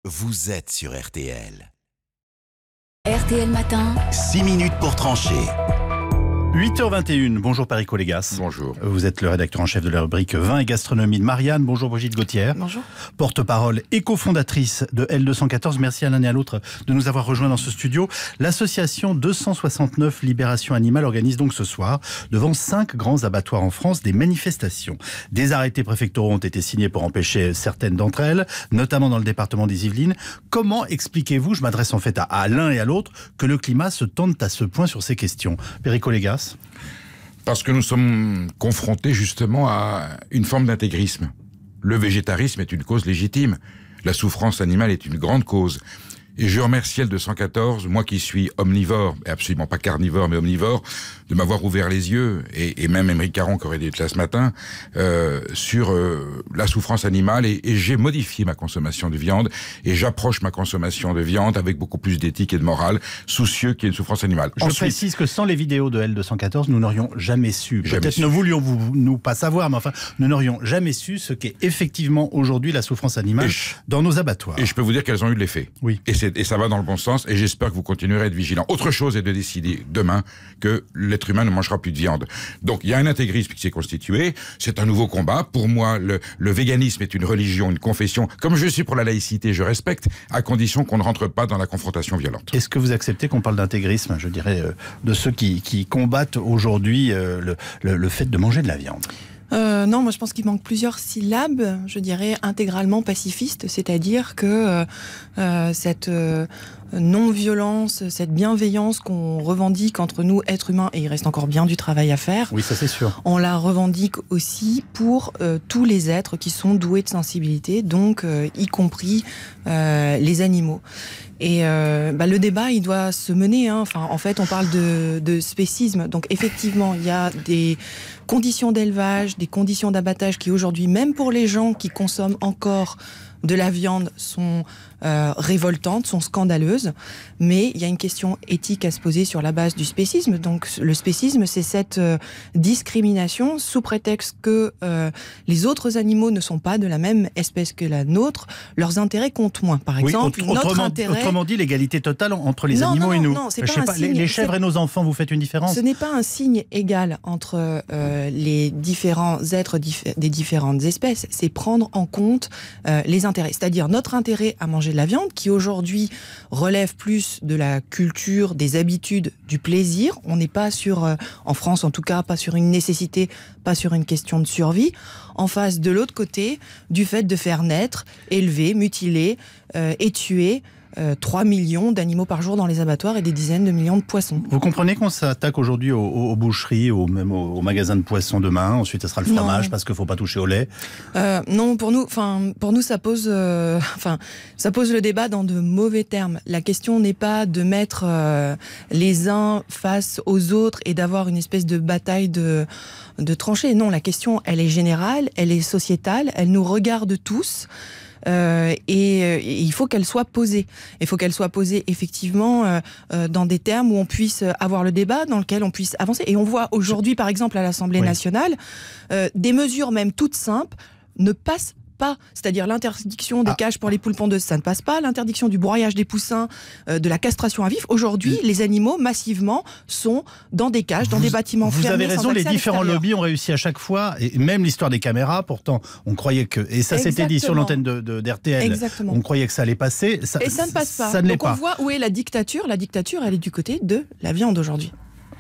vous êtes sur RTL. RTL Matin. 6 minutes pour trancher. 8h21, bonjour Perico Légas. Bonjour. Vous êtes le rédacteur en chef de la rubrique Vin et Gastronomie de Marianne. Bonjour Brigitte Gauthier. Bonjour. Porte-parole et cofondatrice de L214. Merci à l'un et à l'autre de nous avoir rejoints dans ce studio. L'association 269 Libération Animale organise donc ce soir, devant 5 grands abattoirs en France, des manifestations. Des arrêtés préfectoraux ont été signés pour empêcher certaines d'entre elles, notamment dans le département des Yvelines. Comment expliquez-vous, je m'adresse en fait à l'un et à l'autre, que le climat se tente à ce point sur ces questions? Perico Légas. Parce que nous sommes confrontés justement à une forme d'intégrisme. Le végétarisme est une cause légitime. La souffrance animale est une grande cause. Et je remercie L214, moi qui suis omnivore, et absolument pas carnivore, mais omnivore, de m'avoir ouvert les yeux, et même Émeric Caron qui aurait été là ce matin, sur la souffrance animale, et j'ai modifié ma consommation de viande, et j'approche ma consommation de viande avec beaucoup plus d'éthique et de morale, soucieux qu'il y ait une souffrance animale. Je précise que sans les vidéos de L214, nous n'aurions jamais su, peut-être ne voulions-nous pas savoir, mais enfin, nous n'aurions jamais su ce qu'est effectivement aujourd'hui la souffrance animale dans nos abattoirs. Et je peux vous dire qu'elles ont eu de l'effet. Oui. Et ça va dans le bon sens, et j'espère que vous continuerez à être vigilants. Autre chose est de décider demain que l'être humain ne mangera plus de viande. Donc il y a un intégrisme qui s'est constitué, c'est un nouveau combat. Pour moi, le véganisme est une religion, une confession. Comme je suis pour la laïcité, je respecte, à condition qu'on ne rentre pas dans la confrontation violente. Est-ce que vous acceptez qu'on parle d'intégrisme, je dirais, de ceux qui combattent aujourd'hui le fait de manger de la viande ? Non, moi je pense qu'il manque plusieurs syllabes, je dirais intégralement pacifiste, c'est-à-dire que cette non-violence, cette bienveillance qu'on revendique entre nous, êtres humains, et il reste encore bien du travail à faire. Oui, ça c'est sûr. On la revendique aussi pour tous les êtres qui sont doués de sensibilité, donc y compris les animaux. Et le débat, il doit se mener. Enfin, en fait, on parle de spécisme. Donc, effectivement, il y a des conditions d'élevage, des conditions d'abattage qui, aujourd'hui, même pour les gens qui consomment encore de la viande, sont révoltantes, sont scandaleuses. Mais il y a une question éthique à se poser sur la base du spécisme. Donc, le spécisme, c'est cette discrimination sous prétexte que les autres animaux ne sont pas de la même espèce que la nôtre. Leurs intérêts comptent moins. Par exemple, notre intérêt... Autrement dit, l'égalité totale entre les animaux et nous. Non, c'est pas un signe. Les chèvres et nos enfants, vous faites une différence? Ce n'est pas un signe égal entre les différents êtres des différentes espèces. C'est prendre en compte les intérêts. C'est-à-dire notre intérêt à manger de la viande, qui aujourd'hui relève plus de la culture, des habitudes, du plaisir. On n'est pas sur, en France en tout cas, pas sur une nécessité, pas sur une question de survie. En face, de l'autre côté, du fait de faire naître, élever, mutiler et tuer 3 millions d'animaux par jour dans les abattoirs et des dizaines de millions de poissons. Vous comprenez qu'on s'attaque aujourd'hui aux boucheries, même aux magasins de poissons demain, ensuite ça sera le fromage parce qu'il ne faut pas toucher au lait? Non, pour nous ça pose le débat dans de mauvais termes. La question n'est pas de mettre les uns face aux autres et d'avoir une espèce de bataille de tranchées. Non, la question, elle est générale, elle est sociétale, elle nous regarde tous. Et il faut qu'elle soit posée. Il faut qu'elle soit posée effectivement dans des termes où on puisse avoir le débat, dans lequel on puisse avancer. Et on voit aujourd'hui, par exemple, à l'Assemblée nationale, des mesures même toutes simples ne passent pas, c'est-à-dire l'interdiction des cages pour les poules pondeuses, ça ne passe pas, l'interdiction du broyage des poussins, de la castration à vif. Aujourd'hui, les animaux, massivement, sont dans des cages, dans des bâtiments fermés. Vous avez raison, les différents lobbies ont réussi à chaque fois, et même l'histoire des caméras, pourtant, on croyait que, et ça s'était dit sur l'antenne d'RTL, on croyait que ça allait passer. Et ça ne passe pas. Ça ne l'est pas. Donc on voit où est la dictature. La dictature, elle est du côté de la viande aujourd'hui.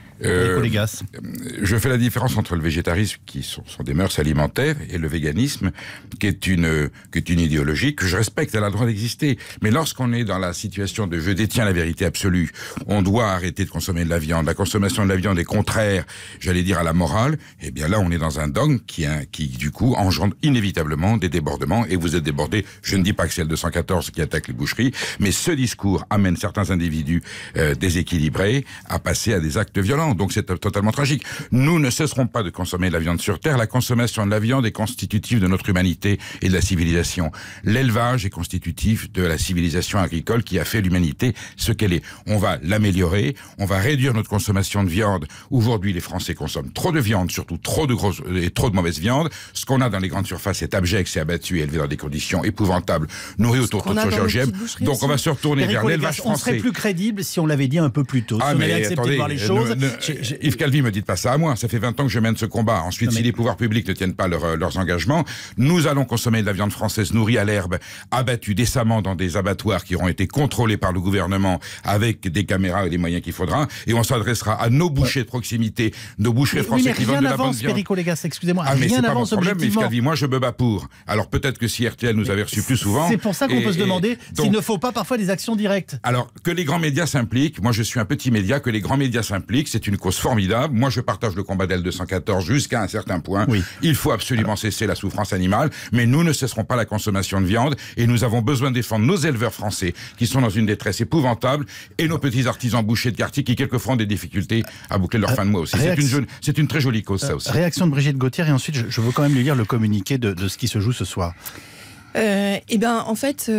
Je fais la différence entre le végétarisme, qui sont des mœurs alimentaires, et le véganisme, qui est une idéologie que je respecte, elle a le droit d'exister. Mais lorsqu'on est dans la situation de je détiens la vérité absolue, on doit arrêter de consommer de la viande, la consommation de la viande est contraire, j'allais dire, à la morale, et bien là on est dans un dogme qui du coup engendre inévitablement des débordements, et vous êtes débordés, je ne dis pas que c'est le L214 qui attaque les boucheries, mais ce discours amène certains individus déséquilibrés à passer à des actes violents. ans, donc c'est totalement tragique. Nous ne cesserons pas de consommer de la viande sur Terre. La consommation de la viande est constitutive de notre humanité et de la civilisation. L'élevage est constitutif de la civilisation agricole qui a fait l'humanité ce qu'elle est. On va l'améliorer, on va réduire notre consommation de viande. Aujourd'hui, les Français consomment trop de viande, surtout trop de grosses et trop de mauvaise viande. Ce qu'on a dans les grandes surfaces est abject, c'est abattu et élevé dans des conditions épouvantables, nourri autour de soja OGM. Donc on va se retourner vers l'élevage français. On serait plus crédible si on l'avait dit un peu plus tôt. Ah, si mais accepté de voir les choses. Yves Calvi, me dites pas ça à moi. Ça fait 20 ans que je mène ce combat. Ensuite, si les pouvoirs publics ne tiennent pas leurs engagements, nous allons consommer de la viande française nourrie à l'herbe, abattue décemment dans des abattoirs qui auront été contrôlés par le gouvernement avec des caméras et les moyens qu'il faudra. Et on s'adressera à nos bouchers de proximité, nos bouchers français qui vendent de la bonne viande. Perico Légas, excusez-moi. Ah, mais rien c'est pas mon n'avance problème, mais Yves objectivement. Calvi, moi je me bats pour. Alors peut-être que si RTL nous avait reçus plus souvent. C'est pour ça qu'on peut se demander donc, s'il ne faut pas parfois des actions directes. Alors, que les grands médias s'impliquent, moi je suis un petit média, que les grands médias s'impliquent, c'est une cause formidable. Moi je partage le combat d'L214 jusqu'à un certain point. Oui. Il faut absolument cesser la souffrance animale, mais nous ne cesserons pas la consommation de viande et nous avons besoin de défendre nos éleveurs français qui sont dans une détresse épouvantable et nos petits artisans bouchers de quartier qui quelquefois ont des difficultés à boucler leur fin de mois aussi. C'est une très jolie cause ça aussi. Réaction de Brigitte Gauthier et ensuite je veux quand même lui lire le communiqué de ce qui se joue ce soir. Eh bien, en fait,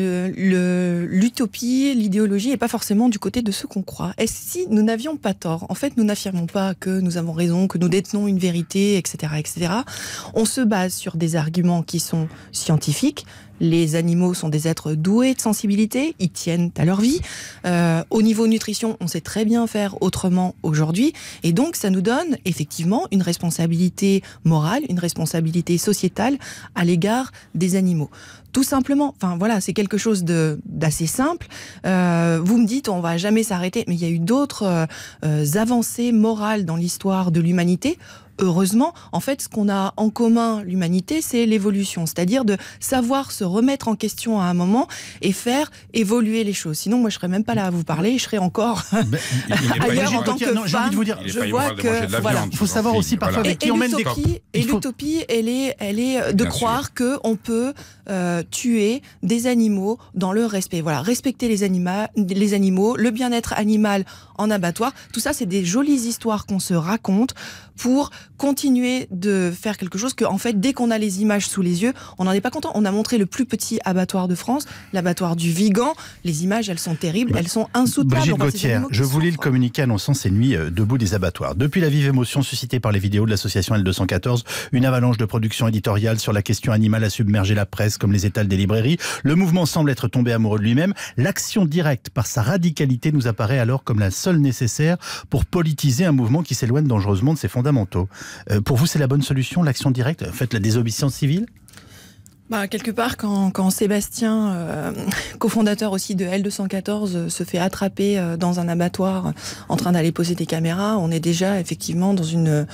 l'utopie, l'idéologie n'est pas forcément du côté de ceux qu'on croit. Et si nous n'avions pas tort, en fait, nous n'affirmons pas que nous avons raison, que nous détenons une vérité, etc., etc. On se base sur des arguments qui sont scientifiques. Les animaux sont des êtres doués de sensibilité, ils tiennent à leur vie. Au niveau nutrition, on sait très bien faire autrement aujourd'hui. Et donc, ça nous donne effectivement une responsabilité morale, une responsabilité sociétale à l'égard des animaux. Tout simplement, enfin voilà, c'est quelque chose d'assez simple. Vous me dites, on va jamais s'arrêter, mais il y a eu d'autres avancées morales dans l'histoire de l'humanité. Heureusement, en fait, ce qu'on a en commun, l'humanité, c'est l'évolution. C'est-à-dire de savoir se remettre en question à un moment et faire évoluer les choses. Sinon, moi, je serais même pas là à vous parler. Je serais encore ailleurs en tant que femme. J'ai envie de vous dire, je vois que voilà. Il faut savoir aussi parfois avec qui on mène des... Et l'utopie, elle est de croire que on peut tuer des animaux dans le respect. Voilà, respecter les animaux, le bien-être animal en abattoir. Tout ça, c'est des jolies histoires qu'on se raconte pour continuer de faire quelque chose que, en fait, dès qu'on a les images sous les yeux, on n'en est pas content. On a montré le plus petit abattoir de France, l'abattoir du Vigan. Les images, elles sont terribles, elles sont insoutenables. Brigitte Gauthier, je vous lis le communiqué annonçant ces nuits debout des abattoirs. Depuis la vive émotion suscitée par les vidéos de l'association L214, une avalanche de production éditoriale sur la question animale a submergé la presse comme les étals des librairies. Le mouvement semble être tombé amoureux de lui-même. L'action directe, par sa radicalité, nous apparaît alors comme la seule nécessaire pour politiser un mouvement qui s'éloigne dangereusement de ses fondamentaux. Pour vous, c'est la bonne solution, l'action directe? Faites la désobéissance civile? Quelque part, quand Sébastien, cofondateur aussi de L214, se fait attraper dans un abattoir en train d'aller poser des caméras, on est déjà effectivement dans une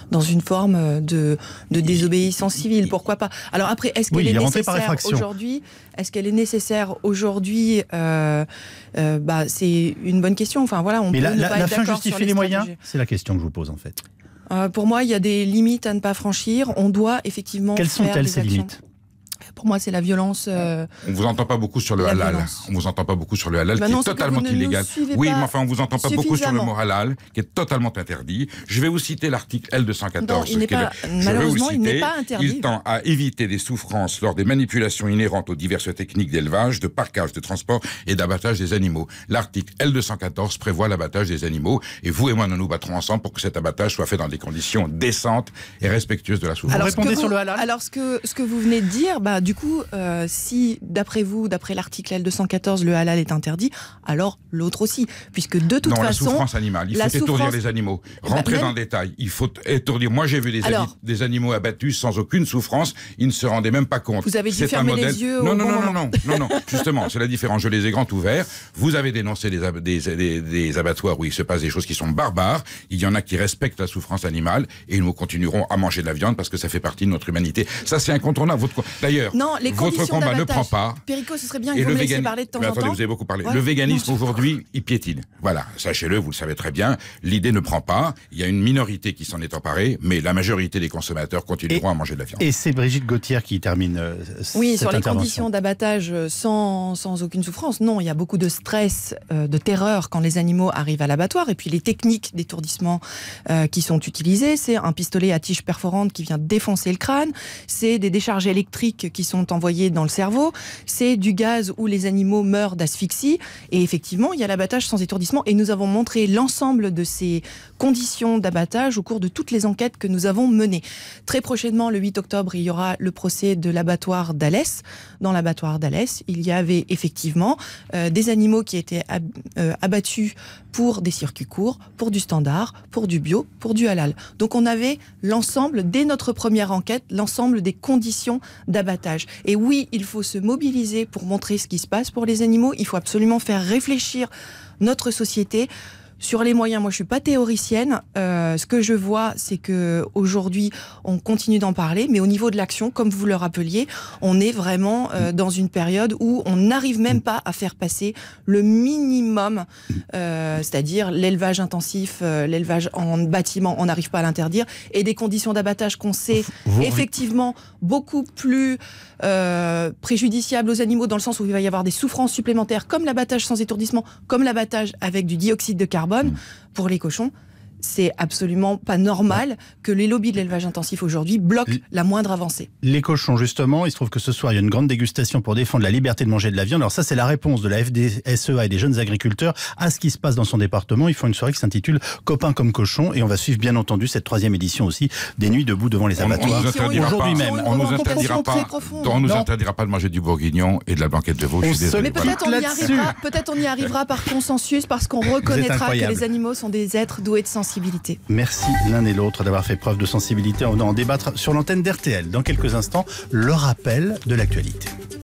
forme de désobéissance civile. Pourquoi pas? Alors après, est-ce qu'elle est nécessaire aujourd'hui? Est-ce qu'elle est nécessaire aujourd'hui? C'est une bonne question. Enfin voilà, on peut ne pas être la fin d'accord justifie sur les moyens? stratégies. C'est la question que je vous pose en fait. Pour moi, il y a des limites à ne pas franchir. On doit effectivement Quelles faire sont-elles des ces actions. limites? Pour moi, c'est la violence. On vous entend pas beaucoup sur le halal. On vous entend pas beaucoup sur le halal, qui est totalement illégal. Oui, mais enfin, on vous entend pas beaucoup sur le mot halal, qui est totalement interdit. Je vais vous citer l'article L214. Non, malheureusement, il n'est pas interdit. Il tend à éviter des souffrances lors des manipulations inhérentes aux diverses techniques d'élevage, de parcage, de transport et d'abattage des animaux. L'article L214 prévoit l'abattage des animaux, et vous et moi, nous nous battrons ensemble pour que cet abattage soit fait dans des conditions décentes et respectueuses de la souffrance. Alors, répondez sur le halal. Alors, ce que vous venez de dire, du coup, si d'après vous, d'après l'article L214, le halal est interdit, alors l'autre aussi, puisque de toute façon, la souffrance animale, il faut étourdir les animaux. Rentrer dans le détail, il faut étourdir. Moi, j'ai vu des animaux abattus sans aucune souffrance, ils ne se rendaient même pas compte. Vous avez dû fermer les yeux au bon moment. Non, justement, c'est la différence. Je les ai grands ouverts. Vous avez dénoncé des abattoirs où il se passe des choses qui sont barbares. Il y en a qui respectent la souffrance animale et nous continuerons à manger de la viande parce que ça fait partie de notre humanité. Ça, c'est incontournable. D'ailleurs, d'ailleurs, Non, les votre conditions combat ne d'abattage. prend pas. Perico, ce serait bien Et que vous le me laissiez végan- parler de temps Mais en attendez, temps. vous avez beaucoup parlé. Ouais. Le véganisme Non, aujourd'hui, il piétine. Voilà, sachez-le, vous le savez très bien. L'idée ne prend pas. Il y a une minorité qui s'en est emparée, mais la majorité des consommateurs continueront à manger de la viande. Et c'est Brigitte Gauthier qui termine Oui, cette sur les intervention. conditions d'abattage sans aucune souffrance. Non, il y a beaucoup de stress, de terreur quand les animaux arrivent à l'abattoir. Et puis les techniques d'étourdissement qui sont utilisées, c'est un pistolet à tige perforante qui vient défoncer le crâne, c'est des décharges électriques qui sont envoyées dans le cerveau, c'est du gaz où les animaux meurent d'asphyxie. Et effectivement, il y a l'abattage sans étourdissement. Et nous avons montré l'ensemble de ces conditions d'abattage au cours de toutes les enquêtes que nous avons menées. Très prochainement, le 8 octobre, il y aura le procès de l'abattoir d'Alès. Dans l'abattoir d'Alès, il y avait effectivement des animaux qui étaient abattus pour des circuits courts, pour du standard, pour du bio, pour du halal. Donc on avait l'ensemble, dès notre première enquête, l'ensemble des conditions d'abattage. Et oui, il faut se mobiliser pour montrer ce qui se passe pour les animaux. Il faut absolument faire réfléchir notre société. Sur les moyens, moi je suis pas théoricienne. Ce que je vois, c'est que aujourd'hui, on continue d'en parler, mais au niveau de l'action, comme vous le rappeliez, on est vraiment dans une période où on n'arrive même pas à faire passer le minimum, c'est-à-dire l'élevage intensif, l'élevage en bâtiment, on n'arrive pas à l'interdire, et des conditions d'abattage qu'on sait effectivement beaucoup plus préjudiciables aux animaux, dans le sens où il va y avoir des souffrances supplémentaires, comme l'abattage sans étourdissement, comme l'abattage avec du dioxyde de carbone. Pour les cochons, c'est absolument pas normal que les lobbies de l'élevage intensif aujourd'hui bloquent la moindre avancée. Les cochons, justement, il se trouve que ce soir, il y a une grande dégustation pour défendre la liberté de manger de la viande. Alors ça, c'est la réponse de la FDSEA et des jeunes agriculteurs à ce qui se passe dans son département. Ils font une soirée qui s'intitule Copains comme cochons, et on va suivre bien entendu cette 3e édition aussi des Nuits debout devant les abattoirs. Aujourd'hui même. On nous interdira pas de manger du bourguignon et de la blanquette de veau. Je suis désolé. Mais peut-être on y arrivera par consensus, parce qu'on reconnaîtra que les animaux sont des êtres doués de sensibilité. Merci l'un et l'autre d'avoir fait preuve de sensibilité. On va en débattre sur l'antenne d'RTL. Dans quelques instants, le rappel de l'actualité.